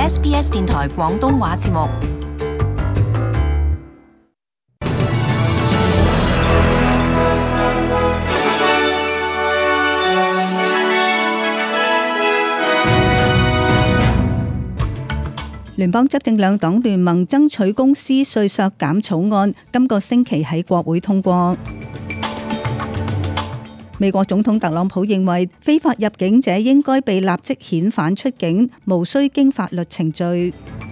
SBS 電台廣東話節目。 聯邦執政兩黨聯盟爭取公司稅削減草案，今個星期喺國會通過。美國總統特朗普認為非法入境者應該被立即遣返出境，無需經法律程序。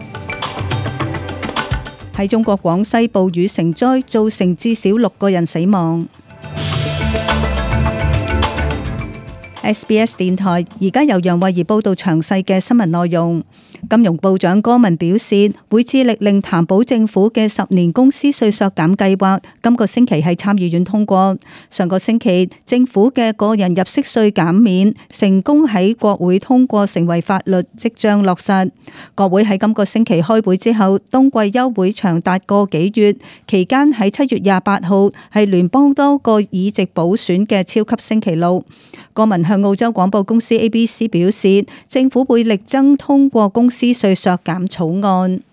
喺中國廣西暴雨成災，造成至少6個人死亡。SBS 電台而家由楊慧儀報道詳細嘅新聞內容。金融部長柯文表示，會致力令譚寶政府嘅10年公司稅削減計劃今個星期喺參議院通過。上個星期政府嘅個人入息稅減免成功喺國會通過成為法律，即將落實。國會喺今個星期開會之後，冬季休會長達個幾月，期間喺7月28號係聯邦多個議席補選嘅超級星期六。柯文向澳洲廣播公司 ABC 表示，政府會力爭通過公司稅削減草案。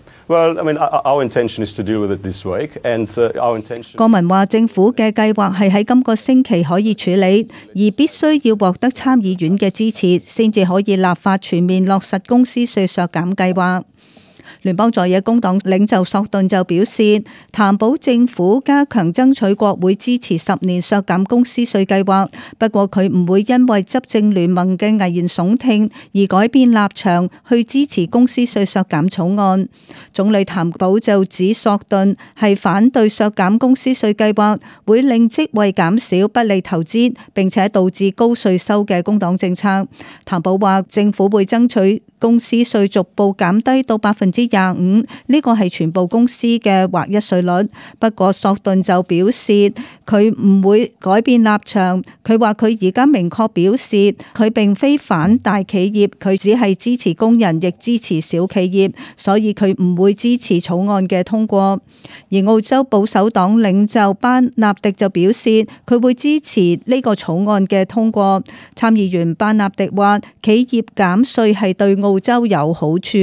柯文話，政府嘅計劃係喺今個星期可以處理，而必須要獲得參議院嘅支持，先至可以立法全面落實公司稅削減計劃。聯邦在野工黨領袖索頓就表示，譚寶政府加強爭取國會支持10年削減公司稅計劃，不過佢唔會因為執政聯盟嘅危言聳聽而改變立場去支持公司稅削減草案。總理譚寶就指索頓係反對削減公司稅計劃，會令職位減少，不利投資，並且導致高稅收嘅工黨政策。譚寶話政府會爭取公司稅逐步減低到25%，呢個係全部公司嘅劃一稅率。不過索頓就表示佢唔會改變立場。佢話佢而家明確表示佢並非反大企業，佢只係支持工人，亦支持小企業，所以佢唔會支持草案嘅通過。而澳洲保守黨領袖班納迪就表示佢會支持呢個草案嘅通過。參議員班納迪話企業減稅係對澳洲有好處。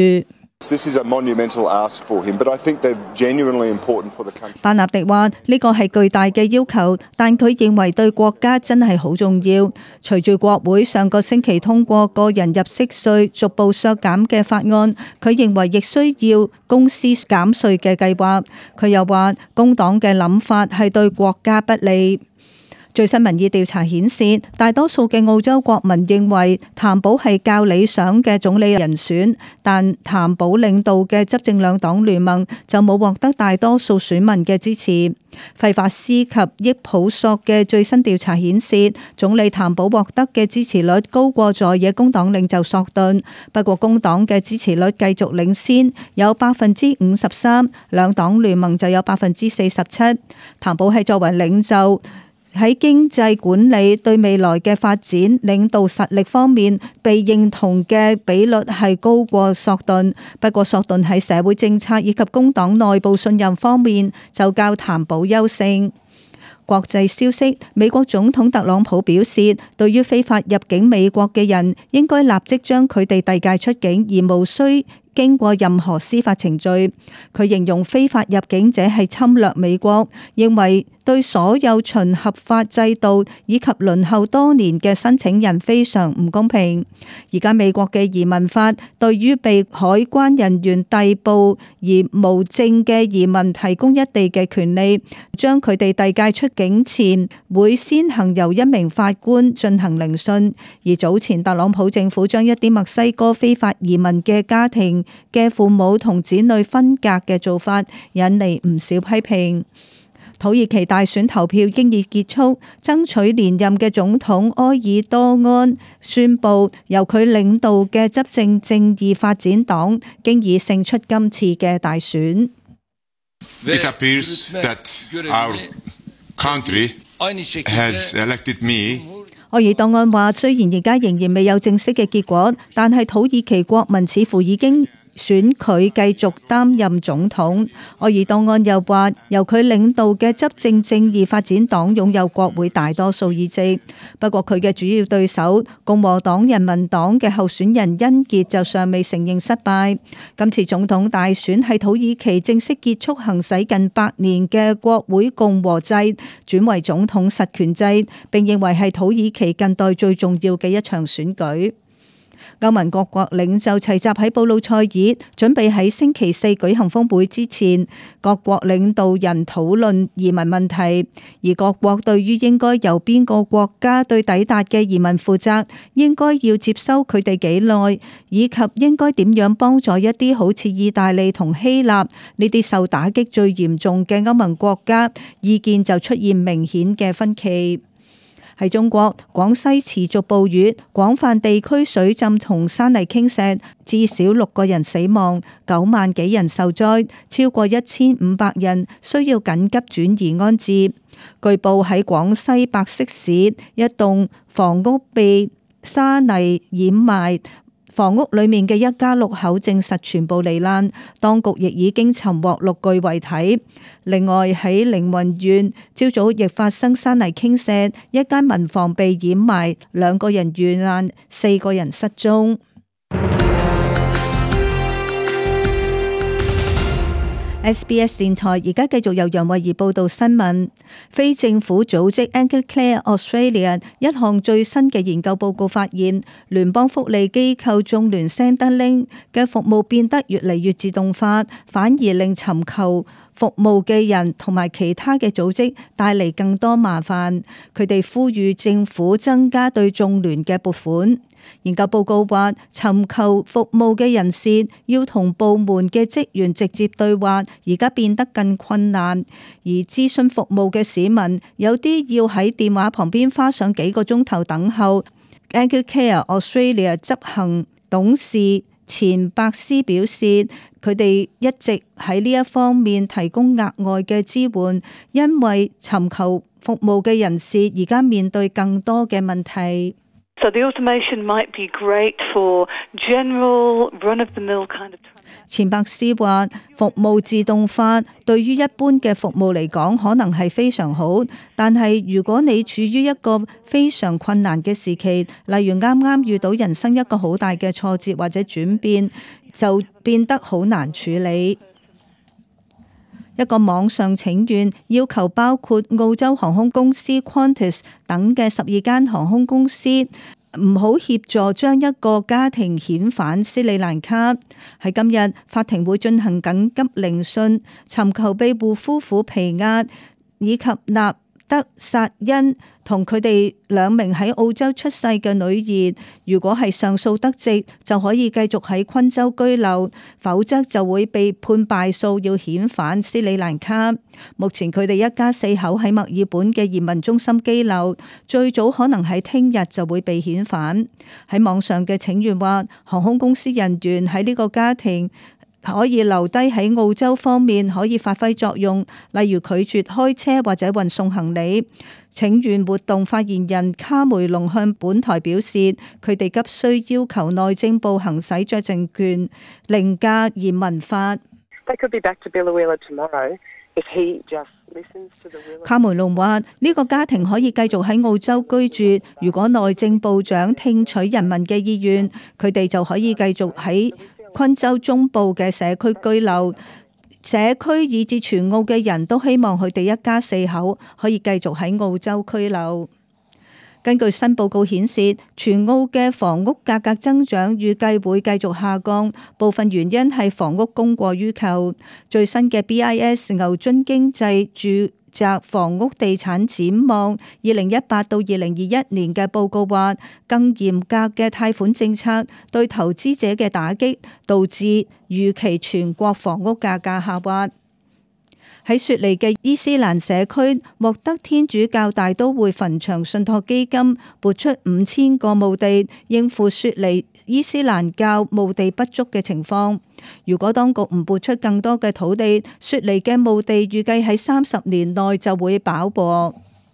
班納迪話呢個係巨大嘅要求，但佢認為對國家真係好重要。隨住國會上個星期通過個人入息稅逐步削減嘅法案，佢認為亦需要公司減稅嘅計劃。佢又話工黨嘅諗法係對國家不利。最新民意調查顯示，大多數嘅澳洲國民認為譚寶係較理想嘅總理人選，但譚寶領導嘅執政兩黨聯盟就冇獲得大多數選民嘅支持。費法斯及益普索嘅最新調查顯示，總理譚寶獲得嘅支持率高過在野工黨領袖索頓，不過工黨嘅支持率繼續領先，有53%，兩黨聯盟就有47%。譚寶係作為領袖，喺經濟管理、對未來嘅發展、領導實力方面被認同嘅比率係高過索頓，不過索頓喺社會政策以及工黨內部信任方面就較譚寶優勝。國際消息，美國總統特朗普表示，對於非法入境美國嘅人，應該立即將佢哋遞解出境，而無需經過任何司法程序。佢形容非法入境者係侵略美國，認為對所有循合法制度以及輪候多年嘅申請人非常唔公平。而家美國嘅移民法對於被海關人員逮捕而無證嘅移民提供一地嘅權利，將佢哋遞解出境前會先行由一名法官進行聆訊。而早前特朗普政府將一啲墨西哥非法移民嘅家庭嘅父母同子女分隔嘅做法，引嚟唔少批評。土耳其大選投票經已結束，爭取連任嘅總統埃爾多安宣布，由佢領導嘅執政正義發展黨經已勝出今次嘅大選。 It appears that our country has elected me. 埃爾多安話：雖然而家仍然未有正式嘅結果，但係土耳其國民似乎已經選佢繼續擔任總統。埃爾多安又話，由佢領導嘅執政正義發展黨擁有國會大多數議席，不過佢嘅主要對手共和黨人民黨嘅候選人恩傑就尚未承認失敗。今次總統大選係土耳其正式結束行使近100年嘅國會共和制，轉為總統實權制，並認為係土耳其近代最重要嘅一場選舉。歐盟各國領袖齊集喺布魯塞爾，準備喺星期四舉行峰會之前，各國領導人討論移民問題，而各國對於應該由邊個國家對抵達嘅移民負責，應該要接收佢哋幾耐，以及應該點樣幫助一啲好似意大利同希臘呢啲受打擊最嚴重嘅歐盟國家，意見就出現明顯嘅分歧。喺中國，廣西持續暴雨，廣泛地區水浸同山泥傾瀉，至少6個人死亡，9萬幾人受災，超過1500人需要緊急轉移安置。據報喺廣西百色市，一棟房屋被沙泥掩埋，房屋裏面嘅一家6口證實全部罹難，當局亦已經尋獲6具遺體。另外喺凌雲縣，朝早亦發生山泥傾瀉，一間民房被掩埋，2個人遇難，4個人失蹤。SBS 電台而家繼續由楊慧儀報道新聞。非政府組織 Anglicare Australia 一項最新嘅研究報告發現，聯邦福利機構眾聯 Centrelink 嘅服務變得越嚟越自動化，反而令尋求服務嘅人同埋其他嘅組織帶嚟更多麻煩。佢哋呼籲政府增加對眾聯嘅撥款。研究報告話，尋求服務嘅人士要同部門嘅職員直接對話，而家變得更困難。而諮詢服務嘅市民，有啲要喺電話旁邊花上幾個鐘頭等候。Anglicare Australia 執行董事錢伯斯表示，佢哋一直喺呢一方面提供額外嘅支援，因為尋求服務嘅人士而家面對更多嘅問題。 So the automation might be great for general run-of-the-mill kind of. 錢伯斯話：服務自動化對於一般嘅服務嚟講，可能係非常好，但係如果你處於一個非常困難嘅時期，例如啱啱遇到人生一個好大嘅挫折或者轉變，就變得好難處理。一個網上請願要求包括澳洲航空公司 Qantas 等嘅12間航空公司唔好協助將一個家庭遣返斯里蘭卡。喺今日，法庭會進行緊急聆訊，尋求庇護夫婦皮亞以及納德薩恩同佢哋2名喺澳洲出世嘅女兒，如果係上訴得直，就可以繼續喺昆州居留，否則就會被判敗訴，要遣返斯里蘭卡。目前佢哋一家4口喺墨爾本嘅移民中心羈留，最早可能喺聽日就會被遣返。喺網上嘅請願話，航空公司人員喺呢個家庭可以留低喺澳洲方面可以發揮作用，例如拒絕開車或者運送行李。請願活動發言人卡梅隆向本台表示，佢哋急需要求內政部行使酌情權，凌駕移民法。卡梅隆話：呢個家庭可以繼續喺澳洲居住，如果內政部長聽取人民嘅意願，佢哋就可以繼續喺昆州中部嘅社區居留。社區以至全澳嘅人都希望佢哋一家4口可以繼續喺澳洲居留。根據新報告顯示，全澳嘅房屋價格增長預計會繼續下降，部分原因係房屋供過於求。最新嘅 BIS 牛津經濟住宅房屋地產展望2018到2021年嘅報告話，更嚴格嘅貸款政策對投資者嘅打擊，導致預期全國房屋價格下滑。喺雪梨嘅伊斯蘭社區，獲得天主教大都會墳場信託基金撥出5000個墓地，應付雪梨伊斯蘭教墓地不足嘅情況。如果當局唔撥出更多嘅土地，雪梨嘅墓地預計喺30年內就會飽和。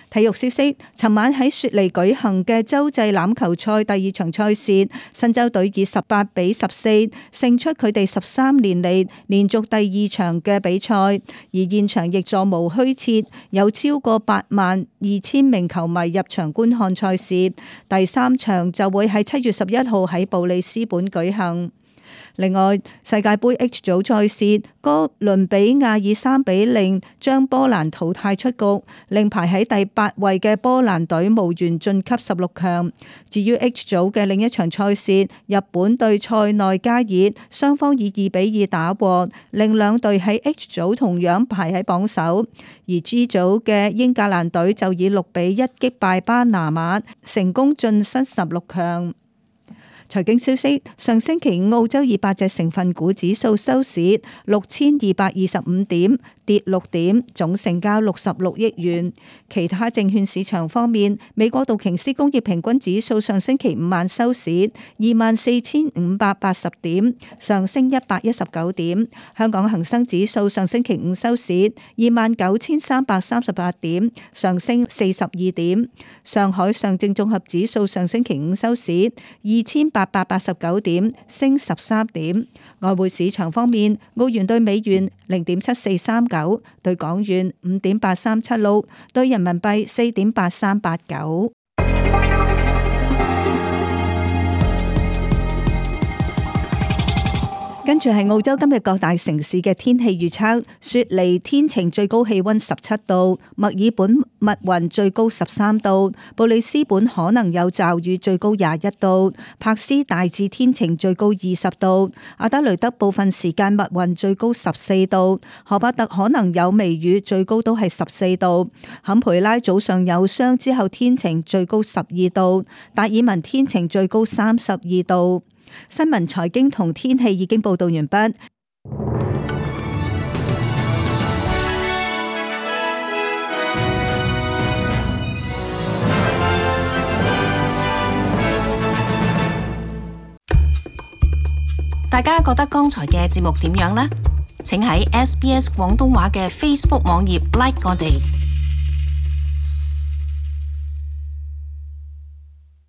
體育消息，尋晚喺雪梨舉行嘅洲際欖球賽第二場賽事，新州隊以18-14勝出佢哋13年嚟連續第二場嘅比賽，而現場亦座無虛設，有超過82000名球迷入場觀看賽事。第三場就會喺7月11號喺布里斯本舉行。另外，世界盃 H 組賽事，哥倫比亞以3-0將波蘭淘汰出局，令排喺第8位嘅波蘭隊無緣晉級16強。至於 H 組嘅另一場賽事，日本對塞內加爾，雙方以2-2打和，令兩隊喺 H 組同樣排喺榜首。而 G 組嘅英格蘭隊就以6-1擊敗巴拿馬，成功晉身16強。財經消息，上星期澳洲200隻成分股指數收市6225點，跌6點，總成交66億元。其他證券市場方面，美國道瓊斯工業平均指數上星期五晚收市24580點，上升119點。香港恒生指數上星期五收市29338點，上升42點。上海上證綜合指數上星期五收市2889點，升13點。外匯市場方面，澳元對美元0.7439，對港元5.8376，對人民幣4.8389。跟住係澳洲今日各大城市嘅天氣預測：雪梨天晴，最高氣溫17度；墨爾本密雲，最高13度；布里斯本可能有驟雨，最高21度；柏斯大致天晴，最高20度；阿德雷德部分時間密雲，最高14度；荷伯特可能有微雨，最高都係14度；坎培拉早上有霜，之後天晴，最高12度；達爾文天晴，最高32度。新聞、財經同天氣已經報道完畢。 大家覺得剛才嘅節目點樣呢？請喺SBS 廣東話嘅 Facebook 網頁 like 我哋。